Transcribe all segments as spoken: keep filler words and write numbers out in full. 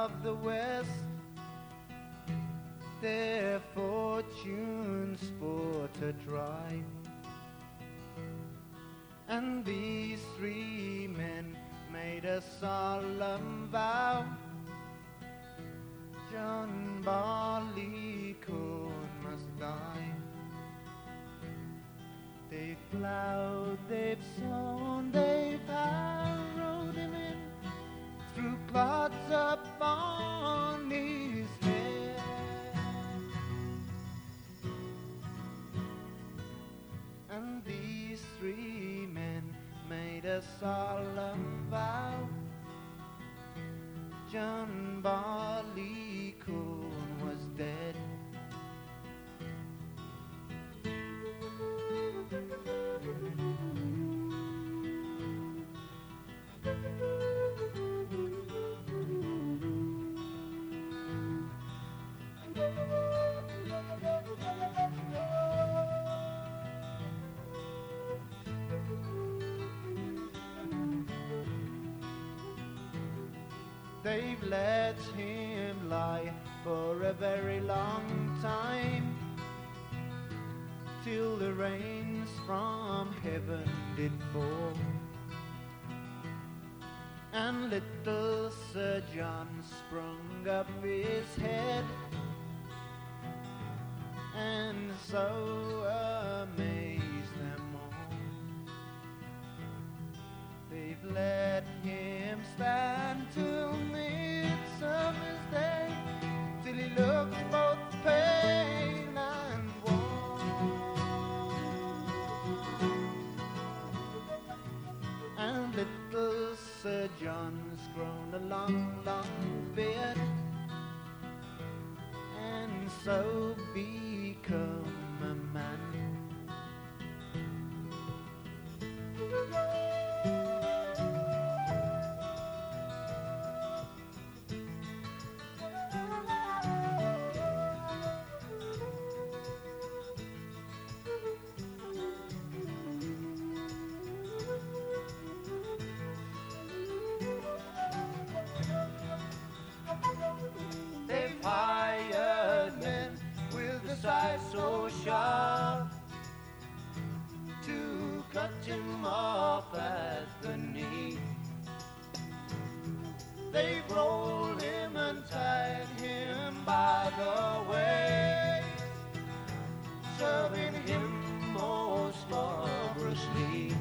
of the West, their fortunes for to try. And these three men made a solemn vow: John Barleycorn must die. They've plowed, they've sown, they've harrowed him in through clods upon his head. And these three men made a solemn vow: John Barleycorn was dead. They've let him lie for a very long time, till the rains from heaven did fall, and little Sir John sprung up his head, and so amazed them all. They've let him stand till midsummer's day, till he looks both pale and worn. And little Sir John's grown a long, long beard, and so become a man. They've hired men with a scythe so sharp to cut him off at the knee. They've rolled him and tied him by the waist, serving him most barbarously.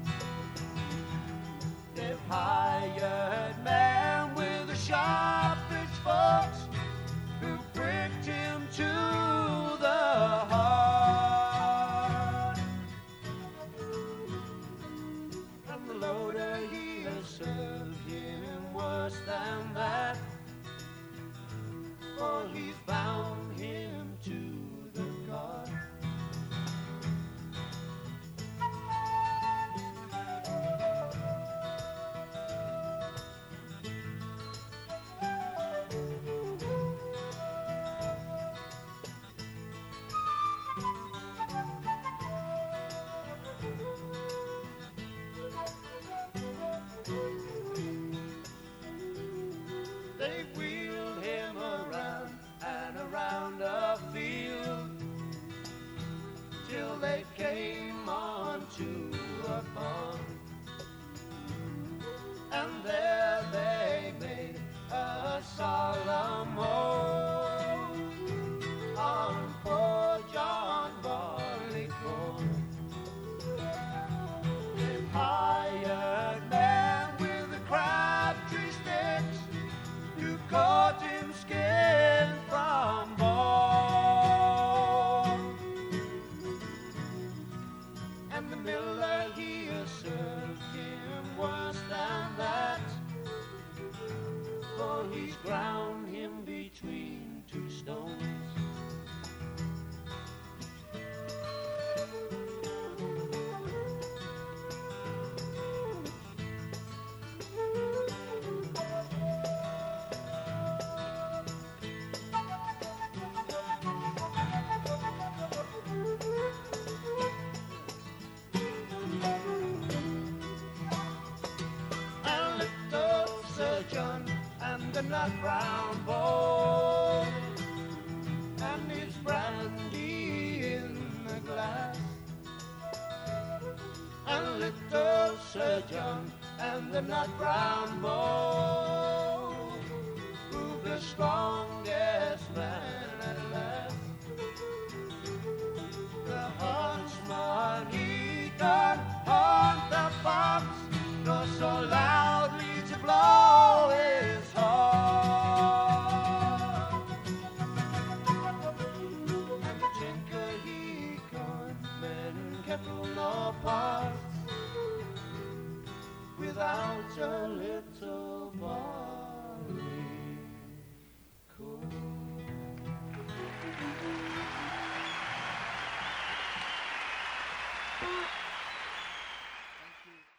They've hired men with a sharp pitchforks who pricked him to the heart. And the loader he has served him worse than that, for he's bound him to the cart. They wheeled him around and around a field, till they came onto a pond. And there they made a solemn oath on poor John Barleycorn. They've hired men with the crabtree sticks to cut him skin from bone. And the miller he has served him worse than that, for he's ground him between two stones. And little Sir John and the nut brown bowl, and it's brandy in the glass. And little Sir John and the nut brown bowl proved the strongest man at last. The huntsman he could haunt the fox, nor so loudly to blow his horn. And the tinker he could mend kettle nor pot without a little